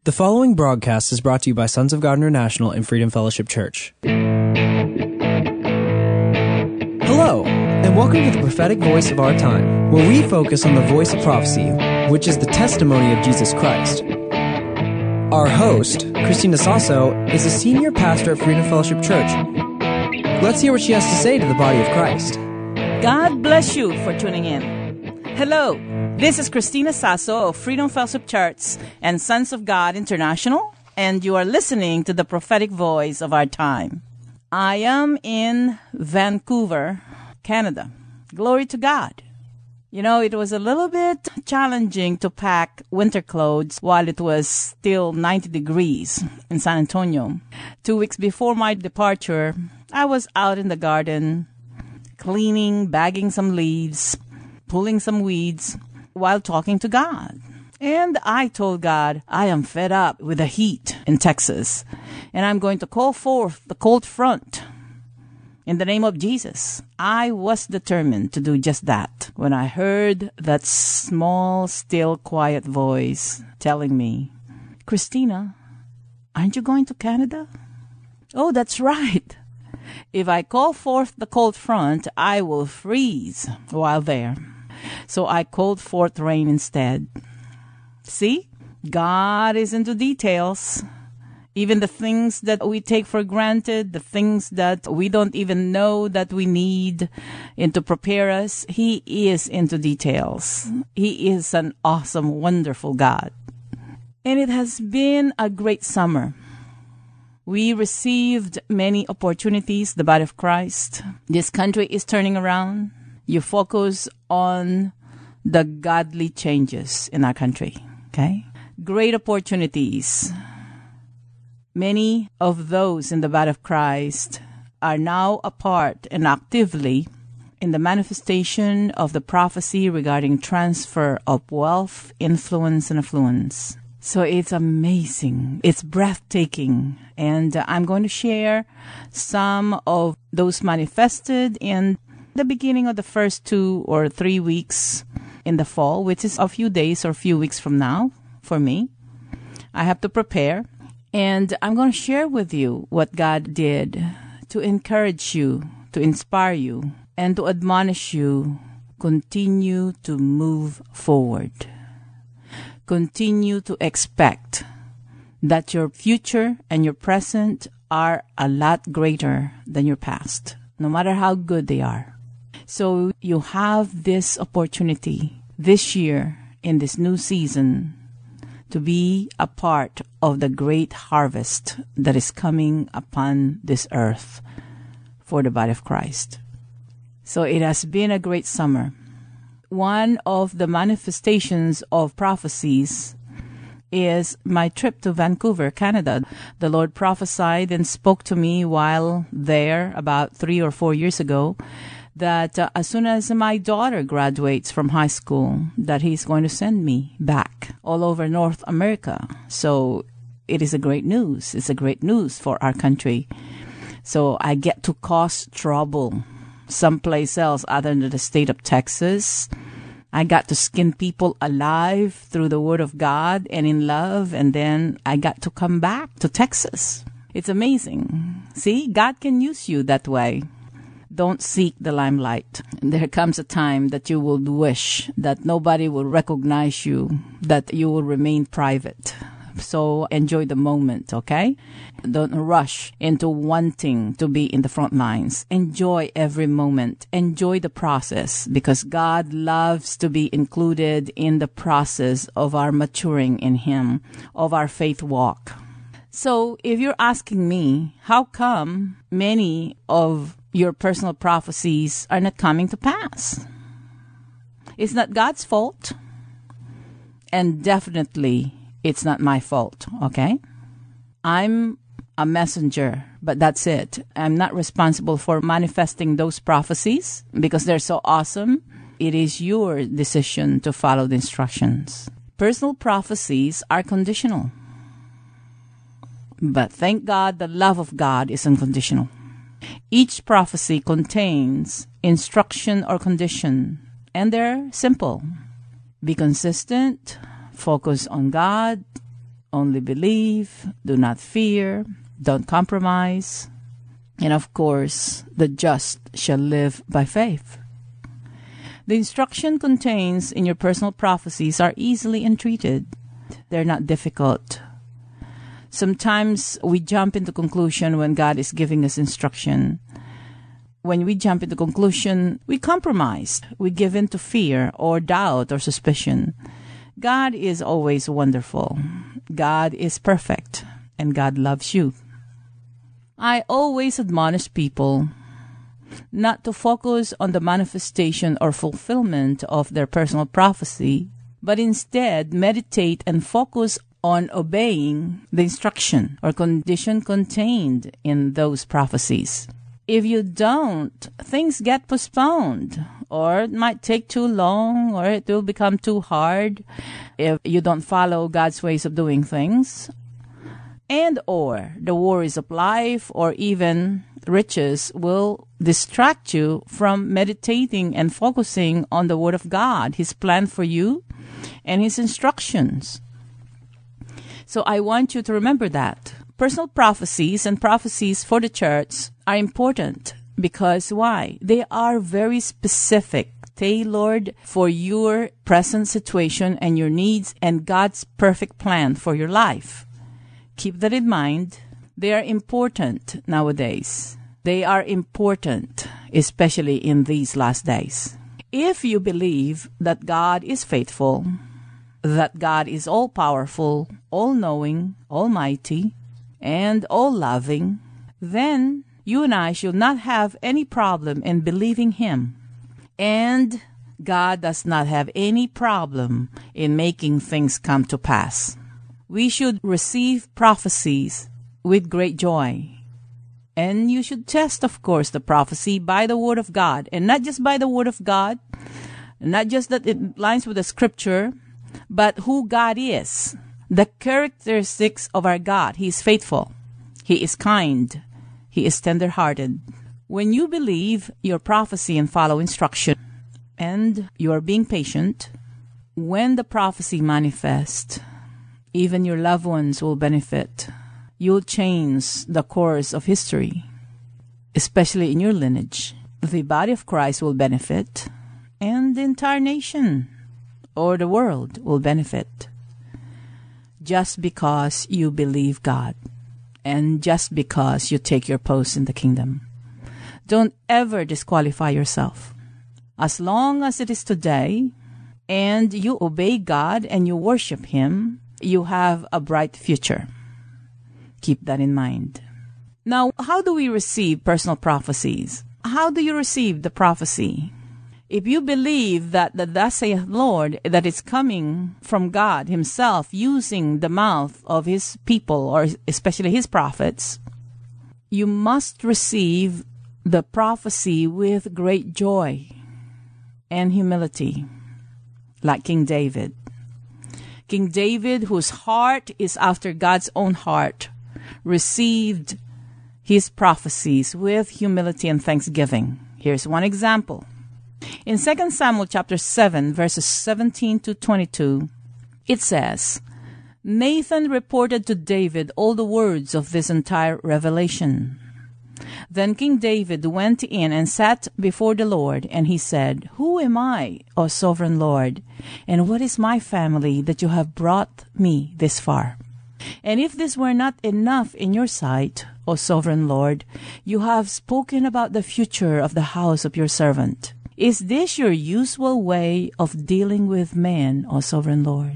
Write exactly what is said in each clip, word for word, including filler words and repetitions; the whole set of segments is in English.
The following broadcast is brought to you by Sons of God International and Freedom Fellowship Church. Hello, and welcome to the prophetic voice of our time, where we focus on the voice of prophecy, which is the testimony of Jesus Christ. Our host, Christina Sasso, is a senior pastor at Freedom Fellowship Church. Let's hear what she has to say to the body of Christ. God bless you for tuning in. Hello, this is Christina Sasso of Freedom Fellowship Church and Sons of God International, and you are listening to the prophetic voice of our time. I am in Vancouver, Canada. Glory to God. You know, it was a little bit challenging to pack winter clothes while it was still ninety degrees in San Antonio. Two weeks before my departure, I was out in the garden, cleaning, bagging some leaves, pulling some weeds, while talking to God. And I told God, I am fed up with the heat in Texas, and I'm going to call forth the cold front in the name of Jesus. I was determined to do just that when I heard that small, still, quiet voice telling me, Christina, aren't you going to Canada? Oh, that's right. If I call forth the cold front, I will freeze while there. So I called forth rain instead. See, God is into details. Even the things that we take for granted, the things that we don't even know that we need and to prepare us, He is into details. He is an awesome, wonderful God. And it has been a great summer. We received many opportunities, the body of Christ. This country is turning around. You focus on the godly changes in our country, okay? Great opportunities. Many of those in the body of Christ are now a part and actively in the manifestation of the prophecy regarding transfer of wealth, influence, and affluence. So it's amazing. It's breathtaking. And uh, I'm going to share some of those manifested in the beginning of the first two or three weeks in the fall, which is a few days or a few weeks from now for me. I have to prepare. And I'm going to share with you what God did to encourage you, to inspire you, and to admonish you. Continue to move forward. Continue to expect that your future and your present are a lot greater than your past, no matter how good they are. So you have this opportunity this year in this new season to be a part of the great harvest that is coming upon this earth for the body of Christ. So it has been a great summer. One of the manifestations of prophecies is my trip to Vancouver, Canada. The Lord prophesied and spoke to me while there about three or four years ago that uh, as soon as my daughter graduates from high school, that He's going to send me back all over North America. So it is a great news. It's a great news for our country. So I get to cause trouble someplace else other than the state of Texas. I got to skin people alive through the Word of God and in love, and then I got to come back to Texas. It's amazing. See, God can use you that way. Don't seek the limelight. There comes a time that you will wish that nobody will recognize you, that you will remain private. So enjoy the moment, okay? Don't rush into wanting to be in the front lines. Enjoy every moment. Enjoy the process, because God loves to be included in the process of our maturing in Him, of our faith walk. So if you're asking me, how come many of your personal prophecies are not coming to pass? It's not God's fault, and definitely it's not my fault, okay? I'm a messenger, but that's it. I'm not responsible for manifesting those prophecies because they're so awesome. It is your decision to follow the instructions. Personal prophecies are conditional. But thank God the love of God is unconditional. Each prophecy contains instruction or condition, and they're simple. Be consistent, focus on God, only believe, do not fear, don't compromise. And of course, the just shall live by faith. The instruction contained in your personal prophecies are easily entreated. They're not difficult. Sometimes we jump into conclusion when God is giving us instruction. When we jump into conclusion, we compromise. We give in to fear or doubt or suspicion. God is always wonderful. God is perfect, and God loves you. I always admonish people not to focus on the manifestation or fulfillment of their personal prophecy, but instead meditate and focus on obeying the instruction or condition contained in those prophecies. If you don't, things get postponed, or it might take too long, or it will become too hard if you don't follow God's ways of doing things. And or the worries of life or even riches will distract you from meditating and focusing on the Word of God, His plan for you, and His instructions. So I want you to remember that. Personal prophecies and prophecies for the church are important because why? They are very specific, tailored for your present situation and your needs and God's perfect plan for your life. Keep that in mind. They are important nowadays. They are important, especially in these last days. If you believe that God is faithful, that God is all-powerful, all-knowing, almighty, and all-loving, then you and I should not have any problem in believing Him. And God does not have any problem in making things come to pass. We should receive prophecies with great joy. And you should test, of course, the prophecy by the Word of God. And not just by the Word of God, not just that it lines with the Scripture, but who God is. The characteristics of our God. He is faithful. He is kind. He is tender-hearted. When you believe your prophecy and follow instruction, and you are being patient, when the prophecy manifests, even your loved ones will benefit. You'll change the course of history, especially in your lineage. The body of Christ will benefit, and the entire nation or the world will benefit. Just because you believe God, and just because you take your post in the kingdom. Don't ever disqualify yourself. As long as it is today, and you obey God and you worship Him, you have a bright future. Keep that in mind. Now, how do we receive personal prophecies? How do you receive the prophecy? If you believe that the thus saith Lord, that it's coming from God Himself using the mouth of His people, or especially His prophets, you must receive the prophecy with great joy and humility, like King David. King David, whose heart is after God's own heart, received his prophecies with humility and thanksgiving. Here's one example. In Second Samuel chapter seven, verses seventeen to twenty-two, it says, Nathan reported to David all the words of this entire revelation. Then King David went in and sat before the Lord, and he said, Who am I, O sovereign Lord, and what is my family that you have brought me this far? And if this were not enough in your sight, O sovereign Lord, you have spoken about the future of the house of your servant. Is this your usual way of dealing with men, O sovereign Lord?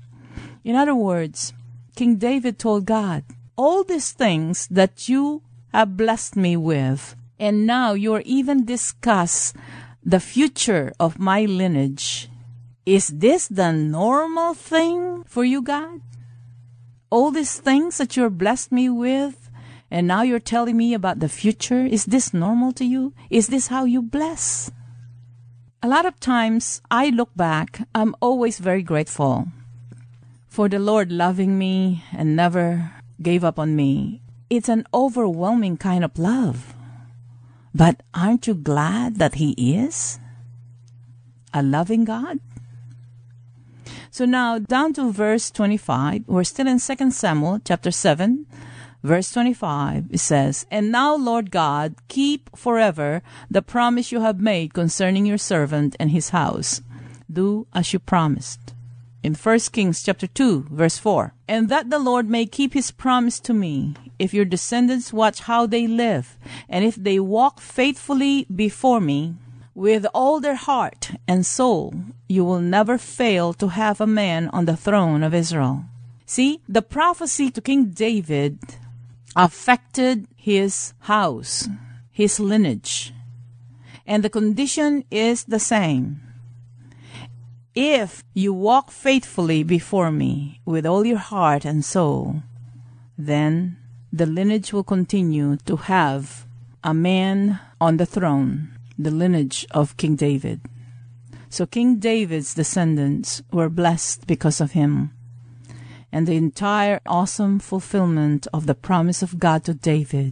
In other words, King David told God, all these things that you have blessed me with, and now you're even discuss the future of my lineage. Is this the normal thing for you, God? All these things that you're blessed me with, and now you're telling me about the future, is this normal to you? Is this how you bless? A lot of times, I look back, I'm always very grateful for the Lord loving me and never gave up on me. It's an overwhelming kind of love. But aren't you glad that He is a loving God? So now down to verse twenty-five. We're still in Second Samuel chapter seven. Verse twenty-five, it says, "And now, Lord God, keep forever the promise you have made concerning your servant and his house. Do as you promised." In First Kings chapter two, verse four, "And that the Lord may keep his promise to me, if your descendants watch how they live, and if they walk faithfully before me with all their heart and soul, you will never fail to have a man on the throne of Israel." See, the prophecy to King David affected his house, his lineage. And the condition is the same. If you walk faithfully before me with all your heart and soul, then the lineage will continue to have a man on the throne, the lineage of King David. So King David's descendants were blessed because of him. And the entire awesome fulfillment of the promise of God to David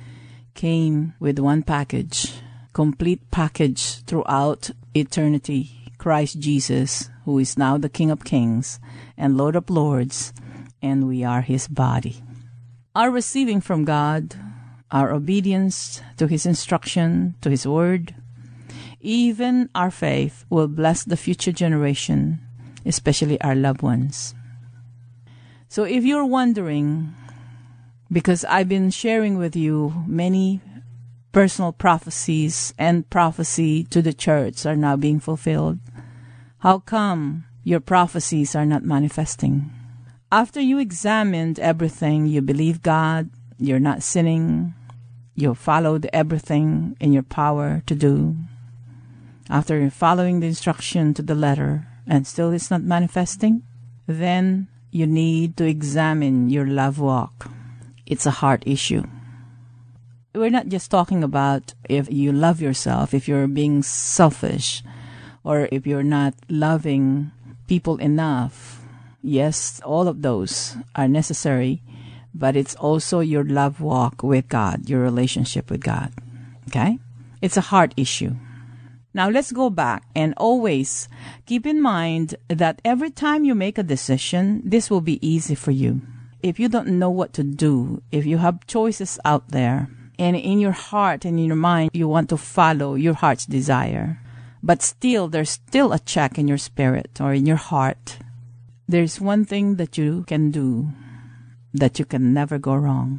came with one package, complete package throughout eternity. Christ Jesus, who is now the King of Kings and Lord of Lords, and we are his body. Our receiving from God, our obedience to his instruction, to his word, even our faith will bless the future generation, especially our loved ones. So if you're wondering, because I've been sharing with you many personal prophecies and prophecy to the church are now being fulfilled, how come your prophecies are not manifesting? After you examined everything, you believe God, you're not sinning, you followed everything in your power to do. After following the instruction to the letter and still it's not manifesting, then you need to examine your love walk. It's a heart issue. We're not just talking about if you love yourself, if you're being selfish, or if you're not loving people enough. Yes, all of those are necessary, but it's also your love walk with God, your relationship with God. Okay? It's a heart issue. Now let's go back and always keep in mind that every time you make a decision, this will be easy for you. If you don't know what to do, if you have choices out there, and in your heart and in your mind you want to follow your heart's desire, but still there's still a check in your spirit or in your heart, there's one thing that you can do that you can never go wrong.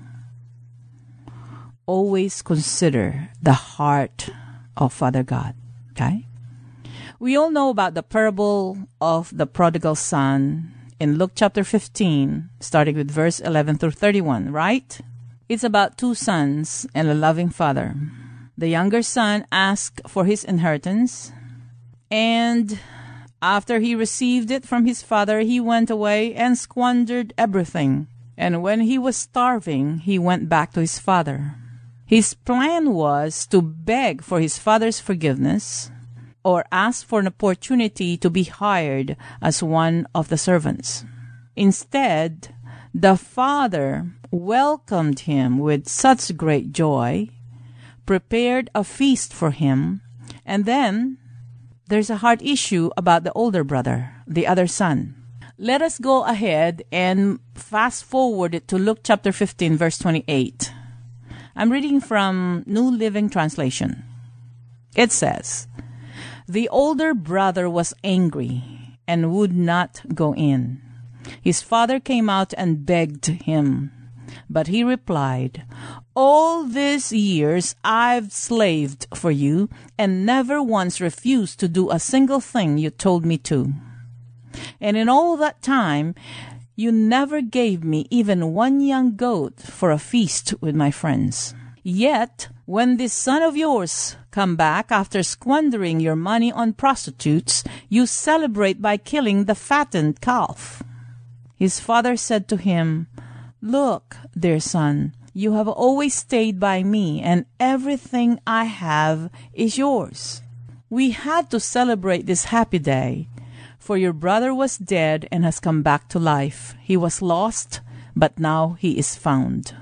Always consider the heart of Father God. Okay? We all know about the parable of the prodigal son in Luke chapter fifteen, starting with verse eleven through thirty-one, right? It's about two sons and a loving father. The younger son asked for his inheritance, and after he received it from his father, he went away and squandered everything. And when he was starving, he went back to his father. His plan was to beg for his father's forgiveness or ask for an opportunity to be hired as one of the servants. Instead, the father welcomed him with such great joy, prepared a feast for him, and then there's a heart issue about the older brother, the other son. Let us go ahead and fast forward it to Luke chapter fifteen, verse twenty-eight. I'm reading from New Living Translation. It says, "The older brother was angry and would not go in. His father came out and begged him, but he replied, 'All these years I've slaved for you and never once refused to do a single thing you told me to. And in all that time, you never gave me even one young goat for a feast with my friends. Yet, when this son of yours come back after squandering your money on prostitutes, you celebrate by killing the fattened calf.' His father said to him, 'Look, dear son, you have always stayed by me, and everything I have is yours. We had to celebrate this happy day, for your brother was dead and has come back to life. He was lost, but now he is found.'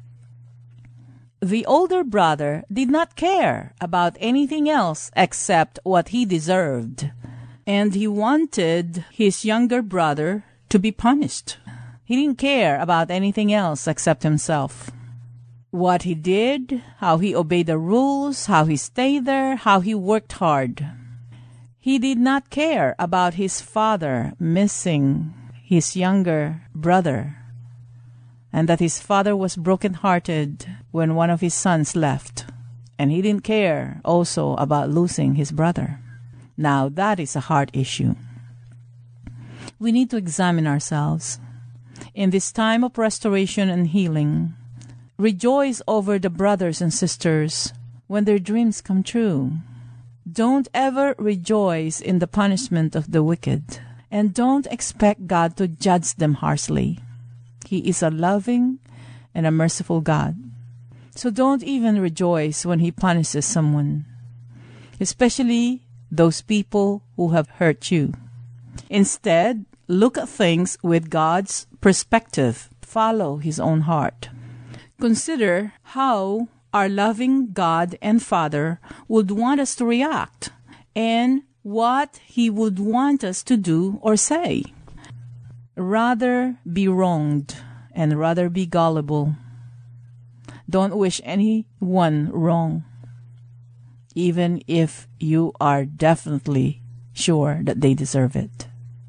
The older brother did not care about anything else except what he deserved. and he wanted his younger brother to be punished. He didn't care about anything else except himself. What he did, how he obeyed the rules, how he stayed there, how he worked hard. He did not care about his father missing his younger brother, and that his father was brokenhearted when one of his sons left. And he didn't care also about losing his brother. Now that is a heart issue. We need to examine ourselves. In this time of restoration and healing, rejoice over the brothers and sisters when their dreams come true. Don't ever rejoice in the punishment of the wicked, and don't expect God to judge them harshly. He is a loving and a merciful God. So don't even rejoice when He punishes someone, especially those people who have hurt you. Instead, look at things with God's perspective. Follow His own heart. Consider how our loving God and Father would want us to react and what He would want us to do or say. Rather be wronged and rather be gullible. Don't wish anyone wrong, even if you are definitely sure that they deserve it.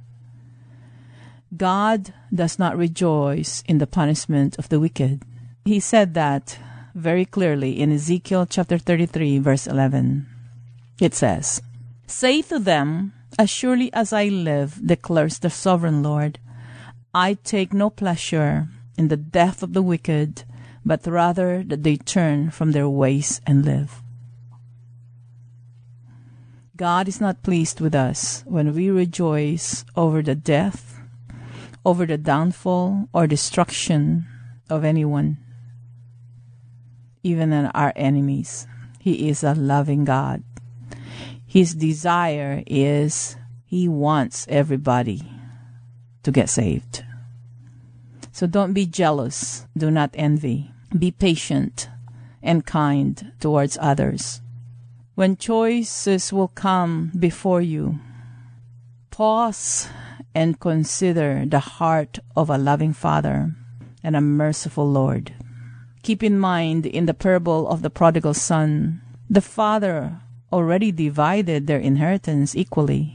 God does not rejoice in the punishment of the wicked. He said that very clearly in Ezekiel chapter thirty-three, verse eleven. It says, "Say to them, as surely as I live, declares the sovereign Lord, I take no pleasure in the death of the wicked, but rather that they turn from their ways and live." God is not pleased with us when we rejoice over the death, over the downfall or destruction of anyone, even in our enemies. He is a loving God. His desire is He wants everybody to get saved. So don't be jealous. Do not envy. Be patient and kind towards others. When choices will come before you, pause and consider the heart of a loving Father and a merciful Lord. Keep in mind, in the parable of the prodigal son, the father already divided their inheritance equally.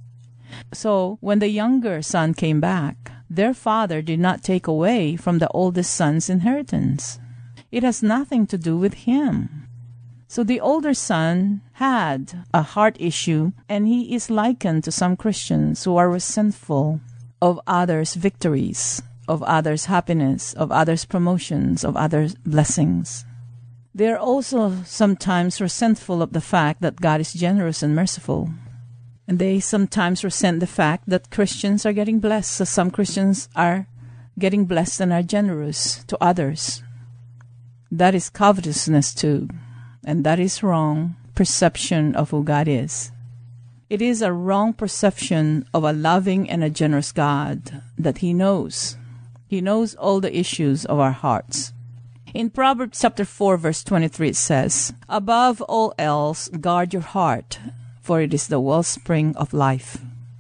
So when the younger son came back, their father did not take away from the oldest son's inheritance. It has nothing to do with him. So the older son had a heart issue, and he is likened to some Christians who are resentful of others' victories, of others' happiness, of others' promotions, of others' blessings. They are also sometimes resentful of the fact that God is generous and merciful. And they sometimes resent the fact that Christians are getting blessed, so some Christians are getting blessed and are generous to others. That is covetousness too, and that is wrong perception of who God is. It is a wrong perception of a loving and a generous God that He knows. He knows all the issues of our hearts. In Proverbs chapter four, verse twenty-three, it says, "Above all else, guard your heart, for it is the wellspring of life."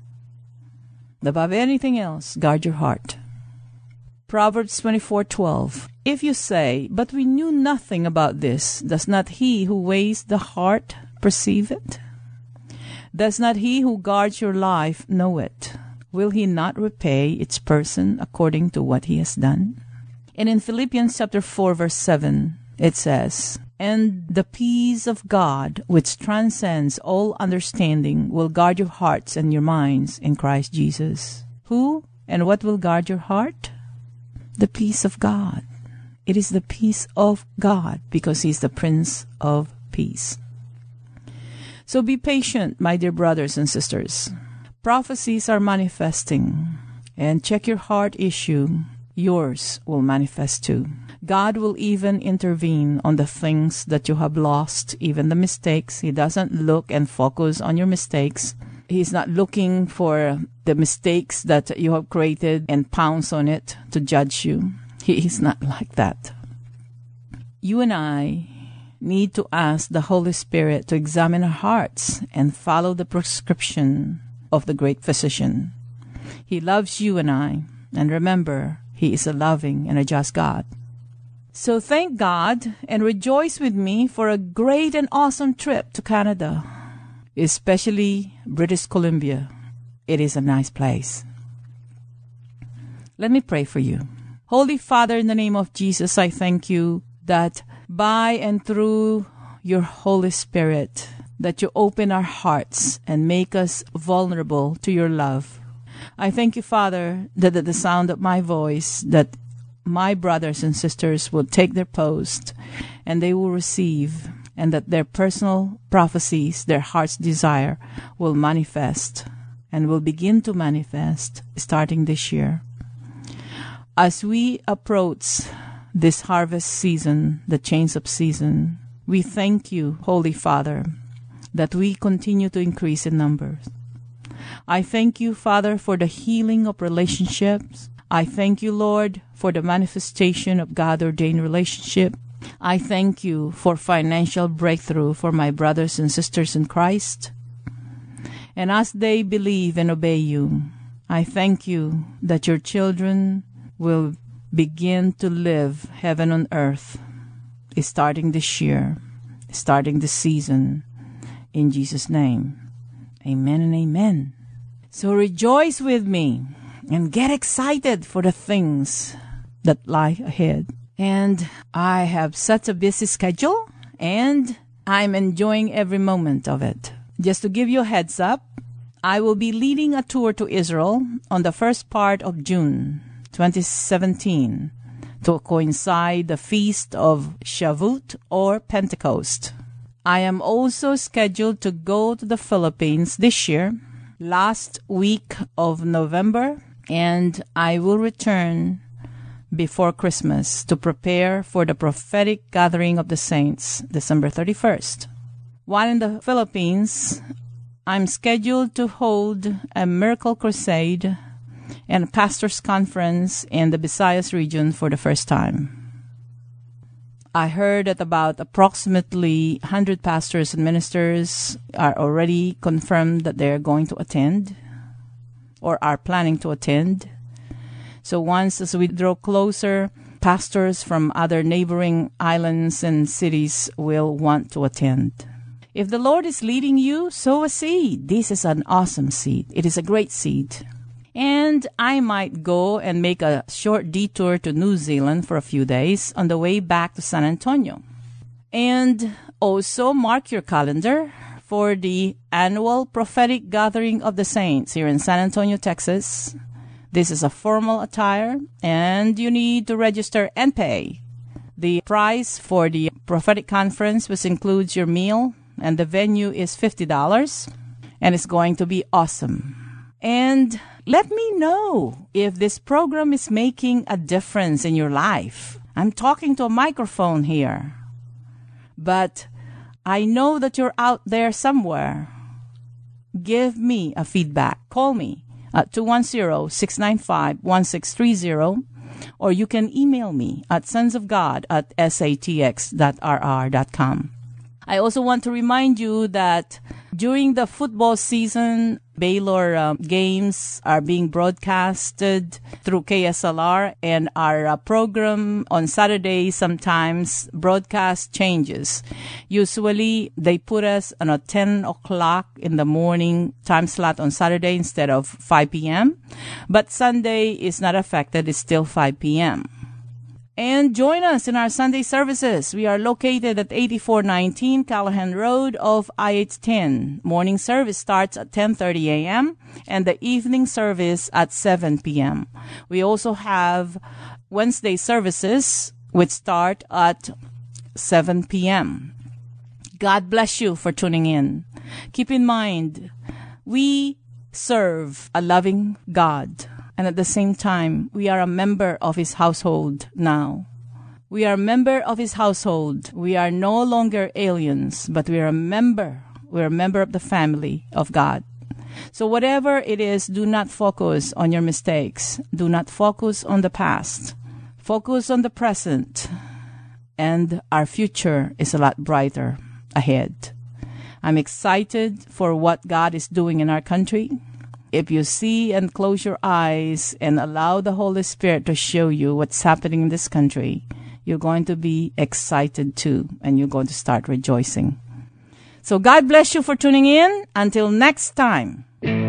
Above anything else, guard your heart. Proverbs twenty-four twelve, "If you say, 'But we knew nothing about this,' does not He who weighs the heart perceive it? Does not He who guards your life know it? Will He not repay each person according to what he has done?" And in Philippians chapter four, verse seven, it says, "And the peace of God, which transcends all understanding, will guard your hearts and your minds in Christ Jesus." Who and what will guard your heart? The peace of God. It is the peace of God because He is the Prince of Peace. So be patient, my dear brothers and sisters. Prophecies are manifesting, and check your heart issue. Yours will manifest too. God will even intervene on the things that you have lost, even the mistakes. He doesn't look and focus on your mistakes. He's not looking for the mistakes that you have created and pounce on it to judge you. He is not like that. You and I need to ask the Holy Spirit to examine our hearts and follow the prescription of the great physician. He loves you and I. And remember, He is a loving and a just God. So thank God and rejoice with me for a great and awesome trip to Canada, especially British Columbia. It is a nice place. Let me pray for you. Holy Father, in the name of Jesus, I thank you that by and through your Holy Spirit, that you open our hearts and make us vulnerable to your love. I thank you, Father, that at the sound of my voice, that my brothers and sisters will take their post and they will receive, and that their personal prophecies, their heart's desire, will manifest and will begin to manifest starting this year. As we approach this harvest season, the change of season, we thank you, Holy Father, that we continue to increase in numbers. I thank you, Father, for the healing of relationships. I thank you, Lord, for the manifestation of God-ordained relationship. I thank you for financial breakthrough for my brothers and sisters in Christ. And as they believe and obey you, I thank you that your children will begin to live heaven on earth, starting this year, starting this season. In Jesus' name, amen and amen. So rejoice with me and get excited for the things that lie ahead. And I have such a busy schedule, and I'm enjoying every moment of it. Just to give you a heads up, I will be leading a tour to Israel on the first part of June twenty seventeen to coincide the feast of Shavuot or Pentecost. I am also scheduled to go to the Philippines this year, last week of November, and I will return before Christmas to prepare for the prophetic gathering of the saints, December thirty-first. While in the Philippines, I'm scheduled to hold a miracle crusade and a pastor's conference in the Visayas region for the first time. I heard that about approximately one hundred pastors and ministers are already confirmed that they're going to attend or are planning to attend. So once as we draw closer, pastors from other neighboring islands and cities will want to attend. If the Lord is leading you, sow a seed. This is an awesome seed. It is a great seed. And I might go and make a short detour to New Zealand for a few days on the way back to San Antonio. And also mark your calendar for the annual prophetic gathering of the saints here in San Antonio, Texas. This is a formal attire, and you need to register and pay. The price for the prophetic conference, which includes your meal, and the venue is fifty dollars, and it's going to be awesome. And let me know if this program is making a difference in your life. I'm talking to a microphone here, but I know that you're out there somewhere. Give me a feedback. Call me at two one zero, six nine five, one six three zero, or you can email me at sonsofgod at satx dot r r dot com. I also want to remind you that during the football season, Baylor um, games are being broadcasted through K S L R, and our uh, program on Saturday sometimes broadcast changes. Usually, they put us on a ten o'clock in the morning time slot on Saturday instead of five p.m., but Sunday is not affected. It's still five p.m. And join us in our Sunday services. We are located at eighty-four nineteen Callahan Road of I H ten. Morning service starts at ten thirty a.m. and the evening service at seven p.m. We also have Wednesday services, which start at seven p.m. God bless you for tuning in. Keep in mind, we serve a loving God. And at the same time, we are a member of His household now. We are a member of His household. We are no longer aliens, but we are a member. We are a member of the family of God. So whatever it is, do not focus on your mistakes. Do not focus on the past. Focus on the present. And our future is a lot brighter ahead. I'm excited for what God is doing in our country. if you see and close your eyes and allow the Holy Spirit to show you what's happening in this country, you're going to be excited too, and you're going to start rejoicing. So God bless you for tuning in. Until next time.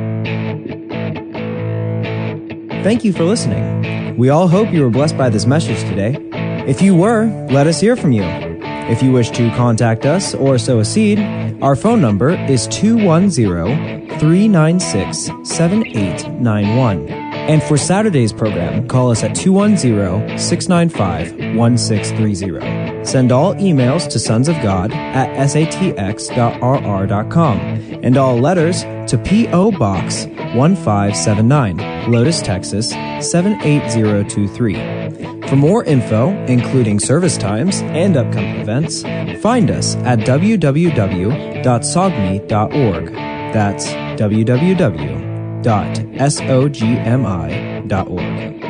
Thank you for listening. We all hope you were blessed by this message today. If you were, let us hear from you. If you wish to contact us or sow a seed, our phone number is two one zero, three nine six, seven eight nine one. And for Saturday's program, call us at two one zero, six nine five, one six three zero. Send all emails to sons of god at s a t x dot r r dot com and all letters to P O Box one five seven nine, Lotus, Texas seven eight zero two three. For more info, including service times and upcoming events, find us at w w w dot sogmi dot org. That's w w w dot sogmi dot org.